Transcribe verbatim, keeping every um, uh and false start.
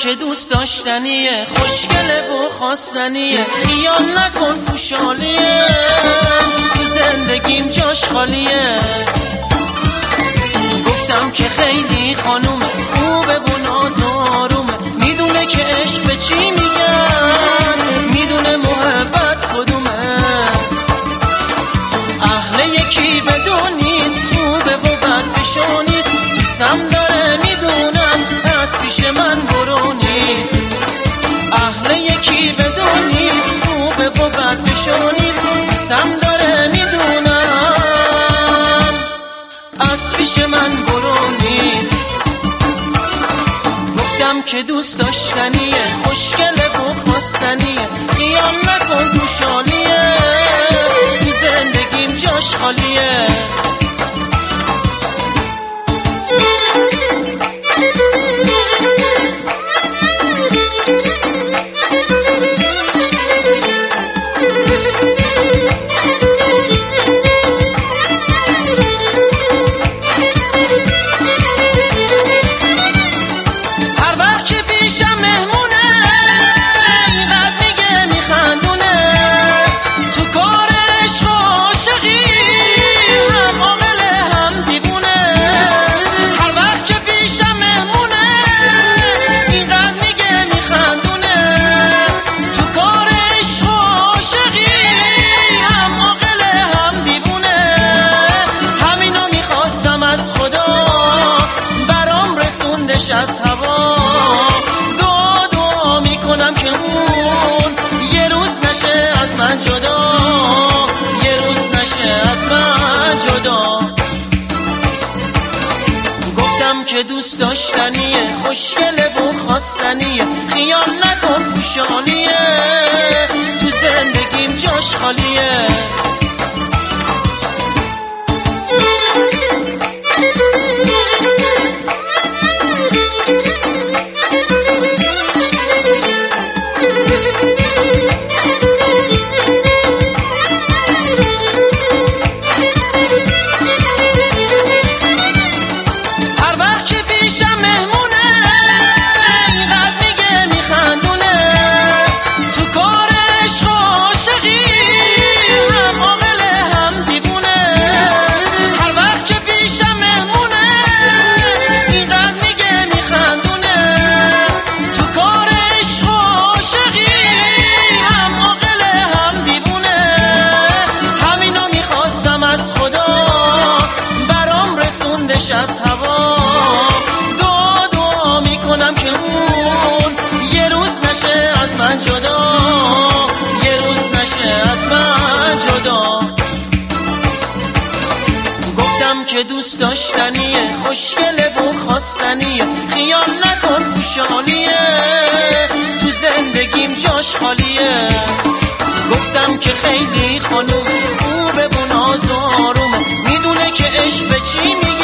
که دوست داشتنیه، خوشگله و خواستنیه، خیال نکن پوشالیه، تو زندگیم جاش خالیه. گفتم که خیلی خانومه، خوبه و ناز و آرومه، میدونه که عشق به چی میگن، میدونه محبت کدومه. اهل یکی بدون نیست، خوبه و بد بشو نیست، دوستم داره میدونم پس پیش من برو نیست. اهل یکی بدون نیست، خوبه و بد بشو نیست، دوستم داره میدونم از پیش من برو نیست. گفتم که دوست داشتنیه، خوشگله و خواستنیه، خیال نکن پوشالیه، تو زندگیم جاش خالیه. از هوا دعا دعا میکنم که اون یه روز نشه از من جدا، یه روز نشه از من جدا. گفتم که دوست داشتنیه، خوشگله و خواستنیه، خیال نکن پوشالیه، تو زندگیم جاش خالیه. از هوا دعا دعا میکنم که اون یه روز نشه از من جدا، یه روز نشه از من جدا. گفتم که دوست داشتنیه، خوشگله و خواستنیه، خیال نکن پوشالیه، تو زندگیم جاش خالیه. گفتم که خیلی خانوم، خوبه و ناز و آرومه، میدونه که عشق به چی میگه،